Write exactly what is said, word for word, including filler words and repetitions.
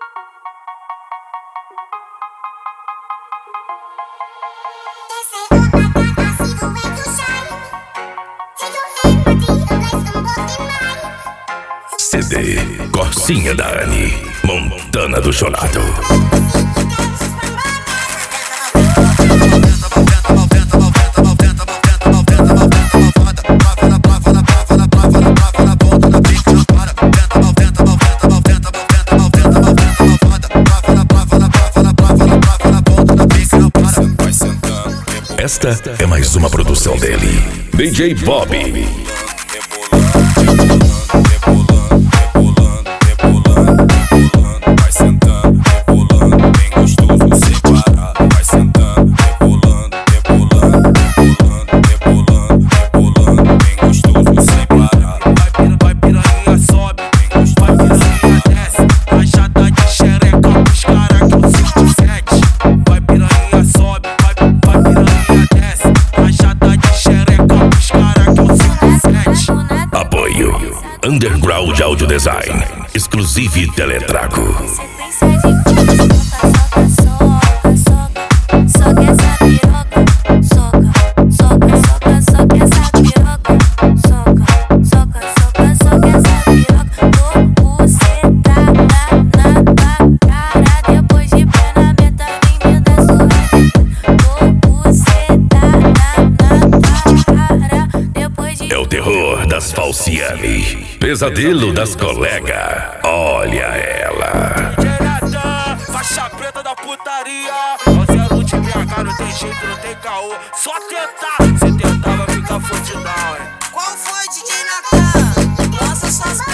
C D Corsinha da Anne, Montana do Chorado. Esta é mais uma produção dele, D J Bob. Underground Audio Design, exclusive Teletraco. É o terror das Falciane, pesadelo das colegas. Olha ela. Direção, faixa preta da putaria. Não zero de B H, não tem jeito, não tem caô. Só tentar, se tentar vai ficar fodidão, hein? Qual foi, D J Natan? Lança suas